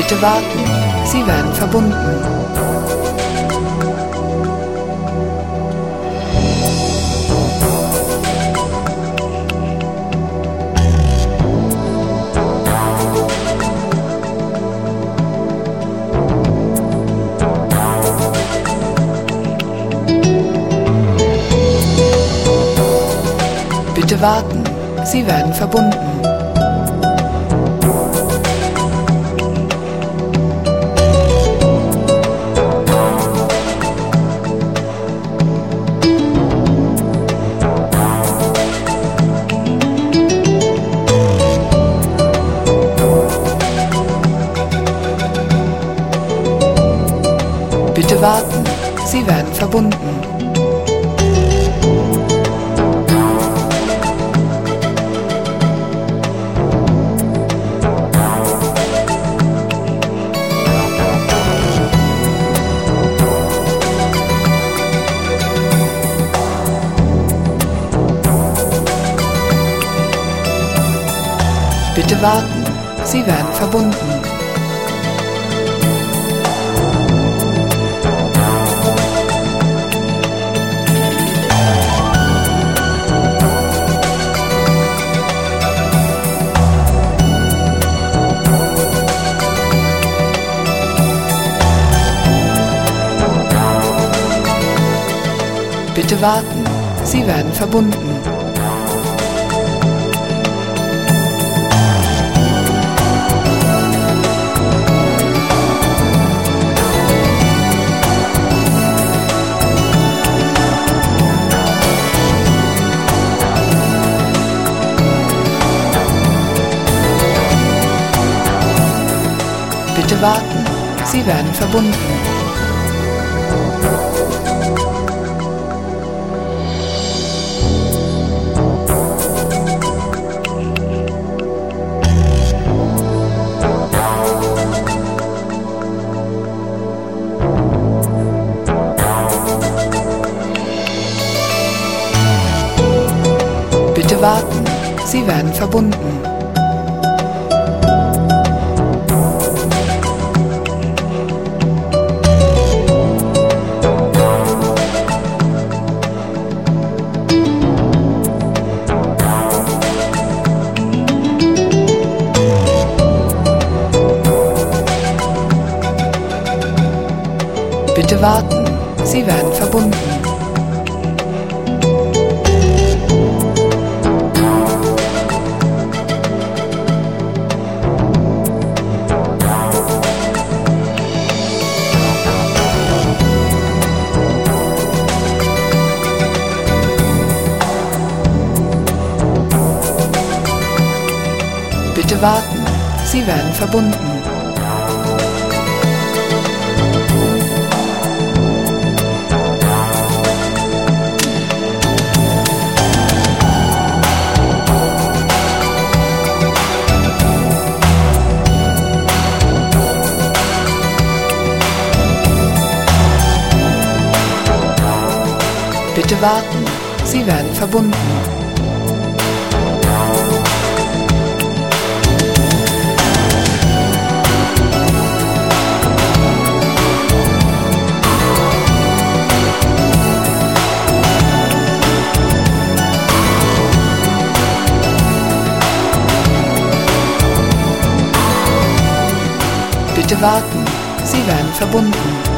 Bitte warten, Sie werden verbunden. Bitte warten, Sie werden verbunden. Bitte warten, Sie werden verbunden. Bitte warten, Sie werden verbunden. Bitte warten, Sie werden verbunden. Bitte warten, Sie werden verbunden. Bitte warten, Sie werden verbunden. Bitte warten, Sie werden verbunden. Bitte warten, Sie werden verbunden. Bitte warten, Sie werden verbunden. Bitte warten, Sie werden verbunden.